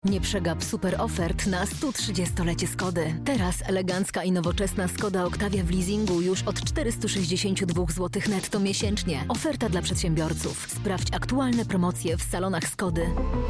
Nie przegap super ofert na 130-lecie Skody. Teraz elegancka i nowoczesna Skoda Octavia w leasingu już od 462 zł netto miesięcznie. Oferta dla przedsiębiorców. Sprawdź aktualne promocje w salonach Skody.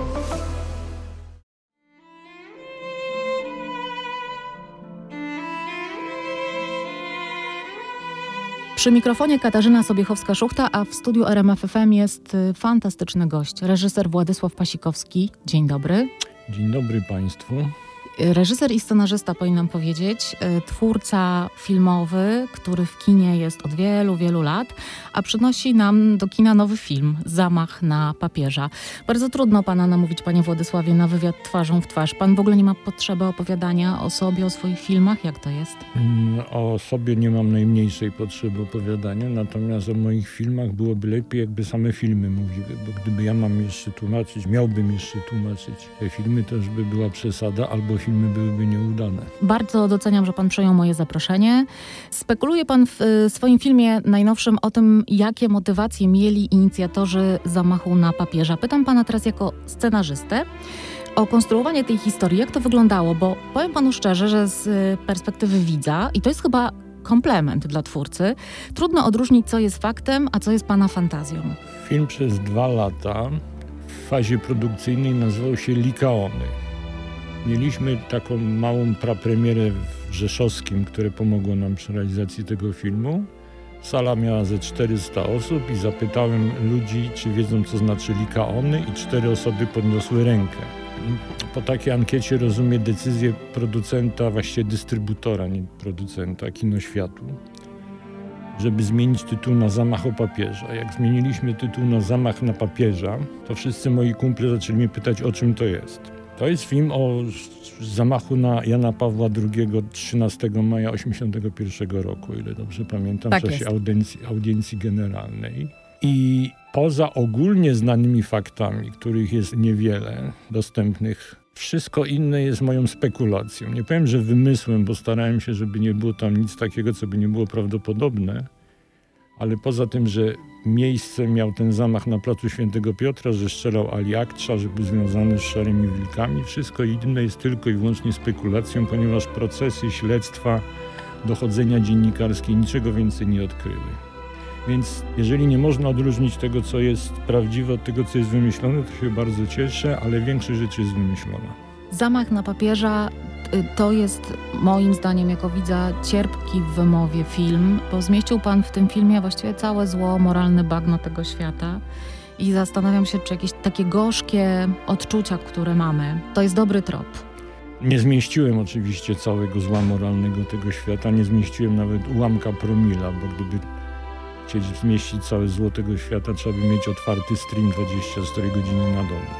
Przy mikrofonie Katarzyna Sobiechowska-Szuchta, a w studiu RMF FM jest fantastyczny gość, reżyser Władysław Pasikowski. Dzień dobry. Dzień dobry Państwu. Reżyser i scenarzysta, powinnam powiedzieć, twórca filmowy, który w kinie jest od wielu, wielu lat, a przynosi nam do kina nowy film, Zamach na papieża. Bardzo trudno pana namówić, panie Władysławie, na wywiad twarzą w twarz. Pan w ogóle nie ma potrzeby opowiadania o sobie, o swoich filmach? Jak to jest? O sobie nie mam najmniejszej potrzeby opowiadania, natomiast o moich filmach byłoby lepiej, jakby same filmy mówiły, bo gdyby ja miałbym jeszcze tłumaczyć te filmy, to już by była przesada, albo filmy byłyby nieudane. Bardzo doceniam, że pan przyjął moje zaproszenie. Spekuluje pan w swoim filmie najnowszym o tym, jakie motywacje mieli inicjatorzy zamachu na papieża. Pytam pana teraz jako scenarzystę o konstruowanie tej historii. Jak to wyglądało? Bo powiem panu szczerze, że z perspektywy widza, i to jest chyba komplement dla twórcy, trudno odróżnić, co jest faktem, a co jest pana fantazją. Film przez 2 lata w fazie produkcyjnej nazywał się Likaony. Mieliśmy taką małą prapremierę w Rzeszowskim, które pomogło nam przy realizacji tego filmu. Sala miała ze 400 osób i zapytałem ludzi, czy wiedzą, co znaczy Likaony, i 4 osoby podniosły rękę. Po takiej ankiecie rozumie decyzję producenta, właściwie dystrybutora, nie producenta, Kinoświatu, żeby zmienić tytuł na Zamach o papieża. Jak zmieniliśmy tytuł na Zamach na papieża, to wszyscy moi kumple zaczęli mnie pytać, o czym to jest. To jest film o zamachu na Jana Pawła II 13 maja 1981 roku, o ile dobrze pamiętam, w czasie audiencji generalnej. I poza ogólnie znanymi faktami, których jest niewiele dostępnych, wszystko inne jest moją spekulacją. Nie powiem, że wymysłem, bo starałem się, żeby nie było tam nic takiego, co by nie było prawdopodobne, ale poza tym, że miejsce miał ten zamach na placu Świętego Piotra, że strzelał Ali Akcza, że był związany z Szarymi Wilkami, wszystko inne jest tylko i wyłącznie spekulacją, ponieważ procesy, śledztwa, dochodzenia dziennikarskie niczego więcej nie odkryły. Więc jeżeli nie można odróżnić tego, co jest prawdziwe, od tego, co jest wymyślone, to się bardzo cieszę, ale większość rzeczy jest wymyślona. Zamach na papieża to jest moim zdaniem jako widza cierpki w wymowie film, bo zmieścił pan w tym filmie właściwie całe zło, moralne bagno tego świata i zastanawiam się, czy jakieś takie gorzkie odczucia, które mamy, to jest dobry trop. Nie zmieściłem oczywiście całego zła moralnego tego świata, nie zmieściłem nawet ułamka promila, bo gdyby chcieć zmieścić całe zło tego świata, trzeba by mieć otwarty stream 24 godziny na dobę.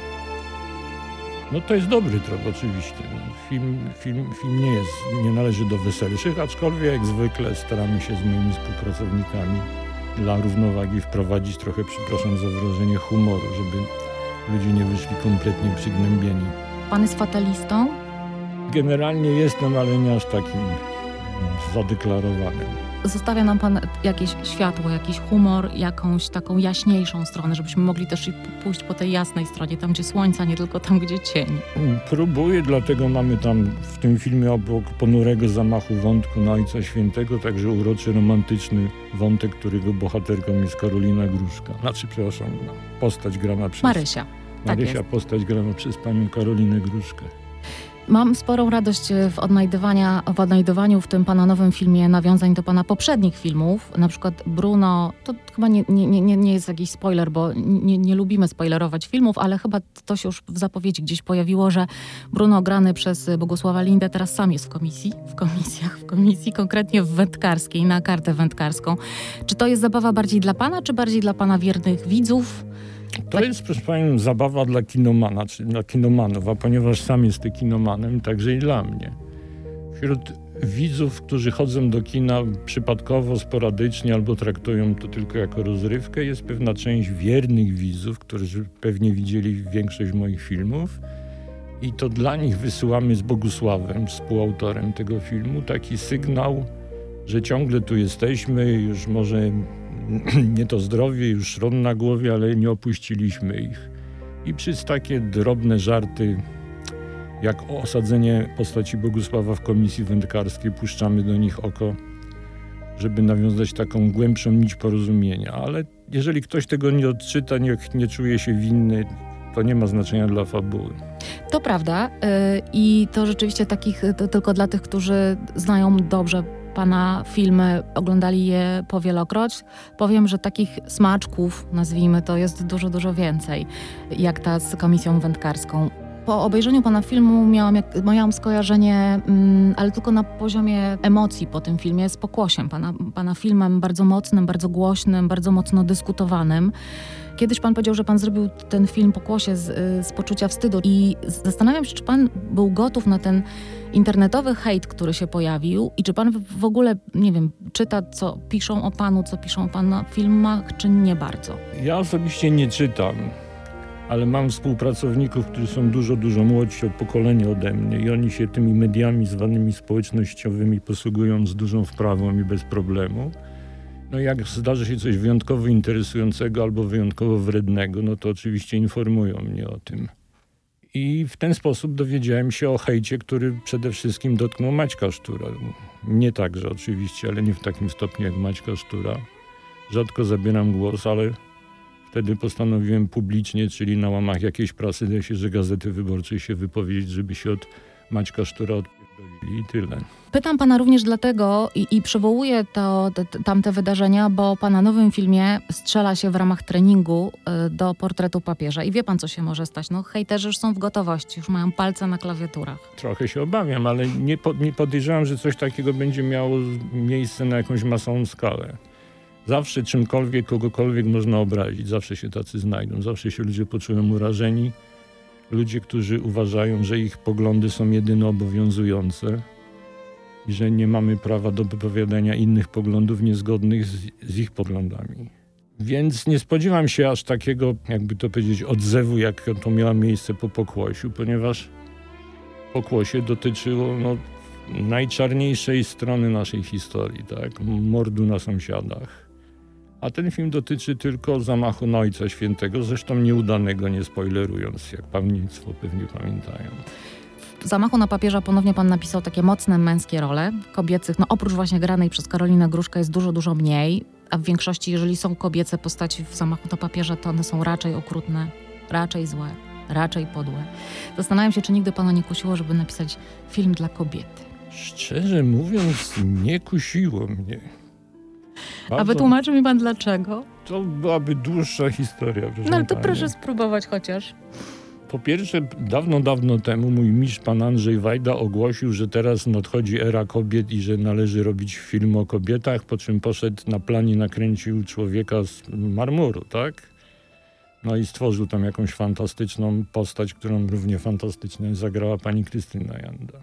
No to jest dobry trop oczywiście. Film nie należy do weselszych, aczkolwiek jak zwykle staramy się z moimi współpracownikami dla równowagi wprowadzić trochę, przepraszam za wyrażenie, humoru, żeby ludzie nie wyszli kompletnie przygnębieni. Pan jest fatalistą? Generalnie jestem, ale nie aż takim zadeklarowanym. Zostawia nam pan jakieś światło, jakiś humor, jakąś taką jaśniejszą stronę, żebyśmy mogli też pójść po tej jasnej stronie, tam gdzie słońca, nie tylko tam gdzie cień. Próbuję, dlatego mamy tam w tym filmie obok ponurego zamachu wątku na Ojca Świętego także uroczy, romantyczny wątek, którego bohaterką jest Karolina Gruszka. Postać grana przez... Marysia. Marysia, postać grana przez panią Karolinę Gruszkę. Mam sporą radość w odnajdywaniu w tym pana nowym filmie nawiązań do pana poprzednich filmów. Na przykład Bruno, to chyba nie jest jakiś spoiler, bo nie lubimy spoilerować filmów, ale chyba to się już w zapowiedzi gdzieś pojawiło, że Bruno grany przez Bogusława Lindę teraz sam jest w komisji, konkretnie w wędkarskiej, na kartę wędkarską. Czy to jest zabawa bardziej dla pana, czy bardziej dla pana wiernych widzów? To jest, proszę panią, zabawa dla kinomana, czy dla kinomanów, a ponieważ sam jestem kinomanem, także i dla mnie. Wśród widzów, którzy chodzą do kina przypadkowo, sporadycznie albo traktują to tylko jako rozrywkę, jest pewna część wiernych widzów, którzy pewnie widzieli większość moich filmów i to dla nich wysyłamy z Bogusławem, współautorem tego filmu, taki sygnał, że ciągle tu jesteśmy, już może nie to zdrowie, już szron na głowie, ale nie opuściliśmy ich. I przez takie drobne żarty jak osadzenie postaci Bogusława w komisji wędkarskiej, puszczamy do nich oko, żeby nawiązać taką głębszą nić porozumienia. Ale jeżeli ktoś tego nie odczyta, nie czuje się winny, to nie ma znaczenia dla fabuły. To prawda i to rzeczywiście to tylko dla tych, którzy znają dobrze pana filmy, oglądali je powielokroć. Powiem, że takich smaczków, nazwijmy to, jest dużo, dużo więcej, jak ta z komisją wędkarską. Po obejrzeniu pana filmu miałam skojarzenie, ale tylko na poziomie emocji po tym filmie, z Pokłosiem. Pana filmem bardzo mocnym, bardzo głośnym, bardzo mocno dyskutowanym. Kiedyś pan powiedział, że pan zrobił ten film Pokłosie z poczucia wstydu i zastanawiam się, czy pan był gotów na ten internetowy hejt, który się pojawił i czy pan w ogóle, nie wiem, czyta, co piszą o panu, co piszą o pana filmach, czy nie bardzo? Ja osobiście nie czytam, ale mam współpracowników, którzy są dużo, dużo młodsi od pokolenia ode mnie i oni się tymi mediami zwanymi społecznościowymi posługują z dużą wprawą i bez problemu. No jak zdarzy się coś wyjątkowo interesującego albo wyjątkowo wrednego, no to oczywiście informują mnie o tym. I w ten sposób dowiedziałem się o hejcie, który przede wszystkim dotknął Maćka Sztura. Nie także oczywiście, ale nie w takim stopniu jak Maćka Sztura. Rzadko zabieram głos, ale wtedy postanowiłem publicznie, czyli na łamach jakiejś prasy, że Gazety Wyborczej się wypowiedzieć, żeby się od Maćka Sztura odpierdolili i tyle. Pytam pana również dlatego i przywołuję tamte wydarzenia, bo pana nowym filmie strzela się w ramach treningu do portretu papieża. I wie pan, co się może stać? No hejterzy już są w gotowości, już mają palce na klawiaturach. Trochę się obawiam, ale nie podejrzewam, że coś takiego będzie miało miejsce na jakąś masową skalę. Zawsze czymkolwiek, kogokolwiek można obrazić. Zawsze się tacy znajdą. Zawsze się ludzie poczują urażeni. Ludzie, którzy uważają, że ich poglądy są jedynie obowiązujące i że nie mamy prawa do wypowiadania innych poglądów niezgodnych z ich poglądami. Więc nie spodziewam się aż takiego, jakby to powiedzieć, odzewu, jak to miało miejsce po Pokłosiu, ponieważ Pokłosie dotyczyło najczarniejszej strony naszej historii, tak? Mordu na sąsiadach. A ten film dotyczy tylko zamachu na Ojca Świętego, zresztą nieudanego, nie spoilerując, jak państwo pewnie pamiętają. W Zamachu na papieża ponownie pan napisał takie mocne męskie role kobiecych. No oprócz właśnie granej przez Karolinę Gruszkę jest dużo, dużo mniej, a w większości, jeżeli są kobiece postaci w Zamachu na papieża, to one są raczej okrutne, raczej złe, raczej podłe. Zastanawiam się, czy nigdy pana nie kusiło, żeby napisać film dla kobiety. Szczerze mówiąc, nie kusiło mnie. A wytłumaczy mi pan dlaczego? To byłaby dłuższa historia. No ale to proszę spróbować chociaż. Po pierwsze, dawno, dawno temu mój mistrz, pan Andrzej Wajda, ogłosił, że teraz nadchodzi era kobiet i że należy robić film o kobietach, po czym poszedł na plan i nakręcił Człowieka z marmuru, tak? No i stworzył tam jakąś fantastyczną postać, którą równie fantastycznie zagrała pani Krystyna Janda.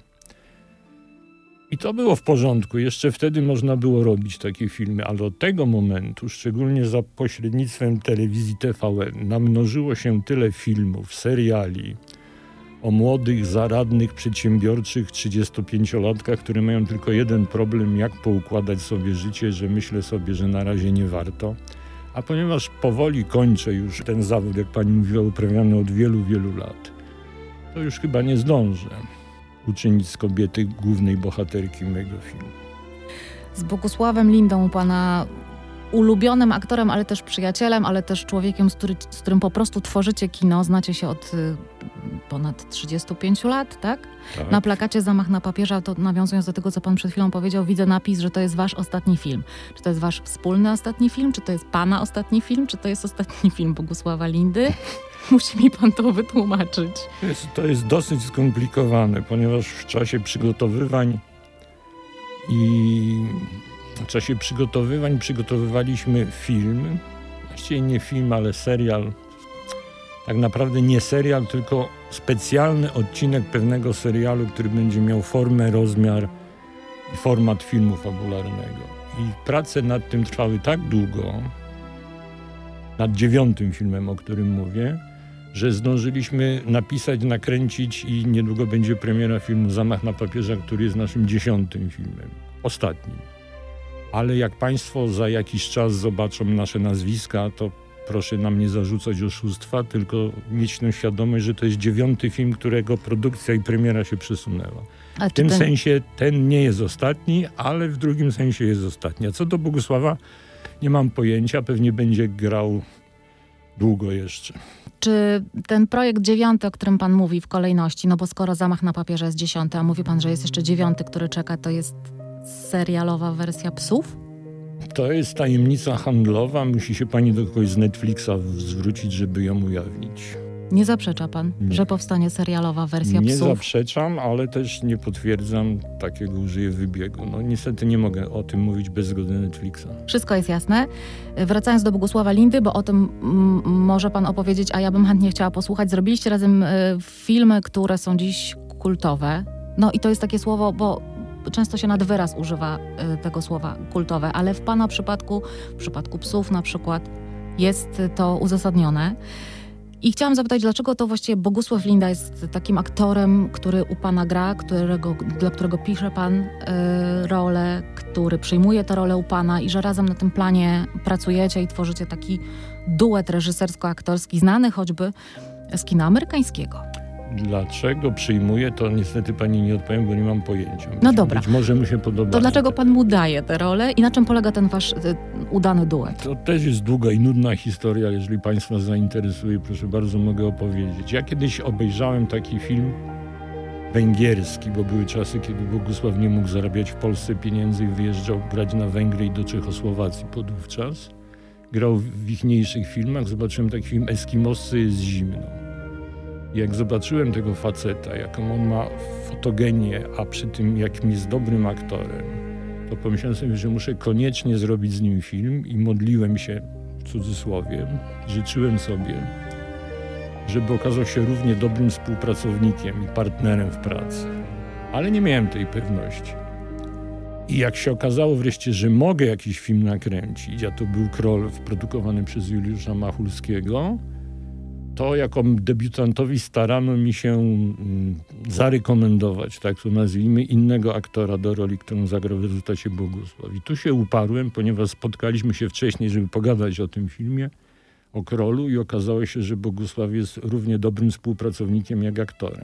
I to było w porządku. Jeszcze wtedy można było robić takie filmy, ale od tego momentu, szczególnie za pośrednictwem telewizji TVN, namnożyło się tyle filmów, seriali o młodych, zaradnych, przedsiębiorczych 35-latkach, które mają tylko jeden problem, jak poukładać sobie życie, że myślę sobie, że na razie nie warto. A ponieważ powoli kończę już ten zawód, jak pani mówiła, uprawiany od wielu, wielu lat, to już chyba nie zdążę uczynić z kobiety głównej bohaterki mego filmu. Z Bogusławem Lindą, pana ulubionym aktorem, ale też przyjacielem, ale też człowiekiem, z którym po prostu tworzycie kino. Znacie się od ponad 35 lat, tak? Tak. Na plakacie Zamach na papieża, to nawiązując do tego, co pan przed chwilą powiedział, widzę napis, że to jest wasz ostatni film. Czy to jest wasz wspólny ostatni film? Czy to jest pana ostatni film? Czy to jest ostatni film Bogusława Lindy? Musi mi pan to wytłumaczyć. To jest dosyć skomplikowane, ponieważ w czasie przygotowywań przygotowywaliśmy film, właściwie nie film, ale serial. Tak naprawdę nie serial, tylko specjalny odcinek pewnego serialu, który będzie miał formę, rozmiar i format filmu fabularnego. I prace nad tym trwały tak długo, nad 9. filmem, o którym mówię, że zdążyliśmy napisać, nakręcić i niedługo będzie premiera filmu Zamach na papieża, który jest naszym 10. filmem, ostatnim. Ale jak państwo za jakiś czas zobaczą nasze nazwiska, to proszę nam nie zarzucać oszustwa, tylko mieć tę świadomość, że to jest 9. film, którego produkcja i premiera się przesunęła. W tym sensie ten nie jest ostatni, ale w drugim sensie jest ostatni. A co do Bogusława, nie mam pojęcia, pewnie będzie grał długo jeszcze. Czy ten projekt 9, o którym pan mówi w kolejności, no bo skoro Zamach na papierze jest 10, a mówi pan, że jest jeszcze 9, który czeka, to jest serialowa wersja Psów? To jest tajemnica handlowa. Musi się pani do kogoś z Netflixa zwrócić, żeby ją ujawnić. Nie zaprzecza pan, że powstanie serialowa wersja Psów? Nie zaprzeczam, ale też nie potwierdzam, takiego użyję wybiegu. No niestety nie mogę o tym mówić bez zgody Netflixa. Wszystko jest jasne. Wracając do Bogusława Lindy, bo o tym może pan opowiedzieć, a ja bym chętnie chciała posłuchać. Zrobiliście razem filmy, które są dziś kultowe. No i to jest takie słowo, bo często się nad wyraz używa tego słowa kultowe, ale w pana przypadku, w przypadku Psów na przykład, jest to uzasadnione. I chciałam zapytać, dlaczego to właściwie Bogusław Linda jest takim aktorem, który u pana gra, dla którego pisze pan rolę, który przyjmuje tę rolę u pana i że razem na tym planie pracujecie i tworzycie taki duet reżysersko-aktorski, znany choćby z kina amerykańskiego. Dlaczego przyjmuje, to niestety pani nie odpowiem, bo nie mam pojęcia. No dobra. Być może mu się podoba. To dlaczego pan mu daje tę rolę i na czym polega ten wasz udany duet? To też jest długa i nudna historia. Jeżeli państwa zainteresuje, proszę bardzo, mogę opowiedzieć. Ja kiedyś obejrzałem taki film węgierski, bo były czasy, kiedy Bogusław nie mógł zarabiać w Polsce pieniędzy i wyjeżdżał grać na Węgry i do Czechosłowacji podówczas. Grał w ichniejszych filmach. Zobaczyłem taki film Eskimoscy, jest zimno. Jak zobaczyłem tego faceta, jaką on ma fotogenię, a przy tym jakim jest dobrym aktorem, to pomyślałem sobie, że muszę koniecznie zrobić z nim film i modliłem się, w cudzysłowie, życzyłem sobie, żeby okazał się równie dobrym współpracownikiem i partnerem w pracy. Ale nie miałem tej pewności. I jak się okazało wreszcie, że mogę jakiś film nakręcić, a to był Kroll produkowany przez Juliusza Machulskiego, to jako debiutantowi starano mi się zarekomendować, tak to nazwijmy, innego aktora do roli, którą zagrał w rezultacie Bogusław. I tu się uparłem, ponieważ spotkaliśmy się wcześniej, żeby pogadać o tym filmie, o Krollu i okazało się, że Bogusław jest równie dobrym współpracownikiem jak aktorem.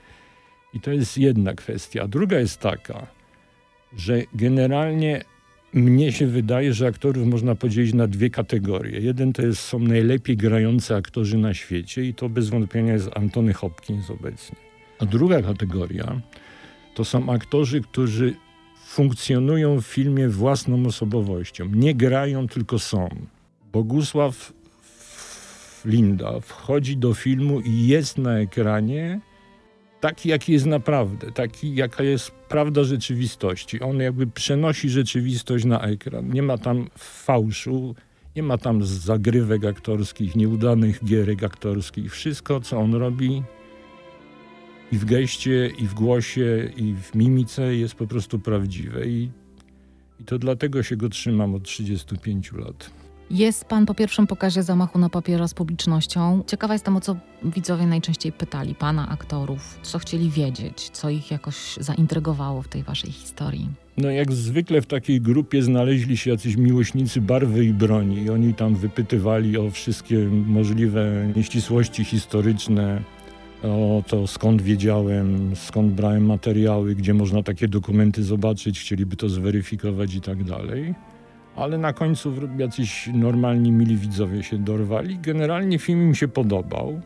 I to jest jedna kwestia. A druga jest taka, że generalnie mnie się wydaje, że aktorów można podzielić na 2 kategorie. Jeden to są najlepiej grający aktorzy na świecie i to bez wątpienia jest Anthony Hopkins obecnie. A druga kategoria to są aktorzy, którzy funkcjonują w filmie własną osobowością. Nie grają, tylko są. Bogusław Linda wchodzi do filmu i jest na ekranie taki, jaki jest naprawdę, taki, jaka jest prawda rzeczywistości. On jakby przenosi rzeczywistość na ekran. Nie ma tam fałszu, nie ma tam zagrywek aktorskich, nieudanych gierek aktorskich. Wszystko, co on robi i w geście, i w głosie, i w mimice jest po prostu prawdziwe. I to dlatego się go trzymam od 35 lat. Jest pan po pierwszym pokazie Zamachu na papierze z publicznością. Ciekawa jestem, o co widzowie najczęściej pytali pana, aktorów, co chcieli wiedzieć, co ich jakoś zaintrygowało w tej waszej historii. No jak zwykle w takiej grupie znaleźli się jacyś miłośnicy barwy i broni i oni tam wypytywali o wszystkie możliwe nieścisłości historyczne, o to skąd wiedziałem, skąd brałem materiały, gdzie można takie dokumenty zobaczyć, chcieliby to zweryfikować i tak dalej. Ale na końcu jacyś normalni, mili widzowie się dorwali. Generalnie film im się podobał,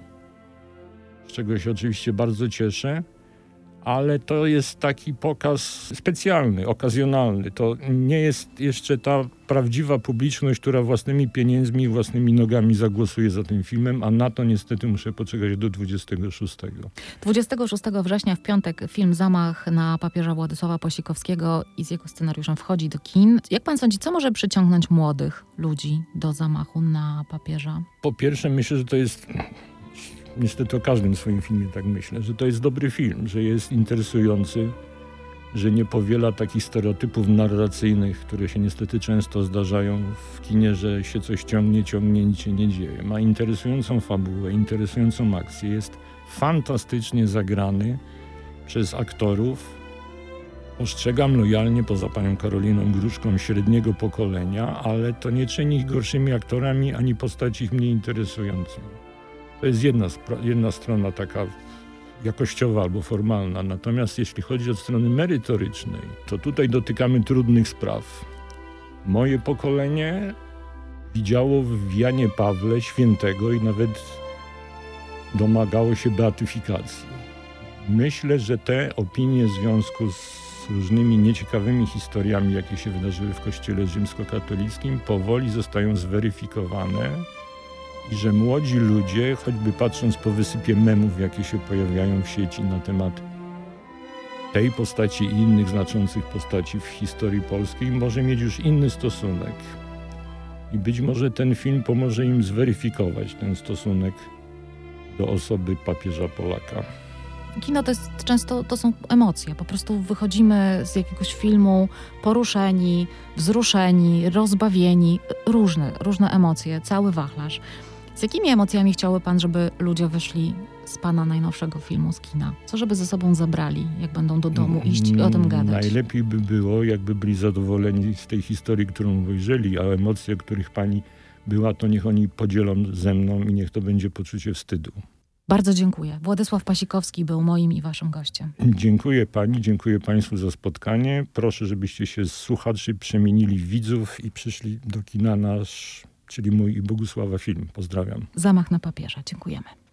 z czego się oczywiście bardzo cieszę, ale to jest taki pokaz specjalny, okazjonalny. To nie jest jeszcze ta prawdziwa publiczność, która własnymi pieniędzmi i własnymi nogami zagłosuje za tym filmem, a na to niestety muszę poczekać do 26. 26 września w piątek film Zamach na papierze Władysława Posikowskiego i z jego scenariuszem wchodzi do kin. Jak pan sądzi, co może przyciągnąć młodych ludzi do Zamachu na papierze? Po pierwsze myślę, że to jest... Niestety o każdym swoim filmie tak myślę, że to jest dobry film, że jest interesujący, że nie powiela takich stereotypów narracyjnych, które się niestety często zdarzają w kinie, że się coś ciągnie, nic się nie dzieje. Ma interesującą fabułę, interesującą akcję, jest fantastycznie zagrany przez aktorów Postrzegam lojalnie, poza panią Karoliną Gruszką, średniego pokolenia, ale to nie czyni ich gorszymi aktorami, ani postaci ich mniej interesującymi. To jest jedna strona taka jakościowa albo formalna. Natomiast jeśli chodzi o strony merytorycznej, to tutaj dotykamy trudnych spraw. Moje pokolenie widziało w Janie Pawle świętego i nawet domagało się beatyfikacji. Myślę, że te opinie w związku z różnymi nieciekawymi historiami, jakie się wydarzyły w Kościele rzymskokatolickim, powoli zostają zweryfikowane i że młodzi ludzie, choćby patrząc po wysypie memów, jakie się pojawiają w sieci na temat tej postaci i innych znaczących postaci w historii polskiej, może mieć już inny stosunek. I być może ten film pomoże im zweryfikować ten stosunek do osoby papieża Polaka. Kino to jest często, to są emocje. Po prostu wychodzimy z jakiegoś filmu poruszeni, wzruszeni, rozbawieni. Różne emocje, cały wachlarz. Z jakimi emocjami chciałby pan, żeby ludzie wyszli z pana najnowszego filmu z kina? Co żeby ze sobą zabrali, jak będą do domu iść i o tym gadać? Najlepiej by było, jakby byli zadowoleni z tej historii, którą ujrzeli, a emocje, których pani była, to niech oni podzielą ze mną i niech to będzie poczucie wstydu. Bardzo dziękuję. Władysław Pasikowski był moim i waszym gościem. Dziękuję pani, dziękuję państwu za spotkanie. Proszę, żebyście się z słuchaczy przemienili w widzów i przyszli do kina nasz, czyli mój i Bogusława film. Pozdrawiam. Zamach na papieża. Dziękujemy.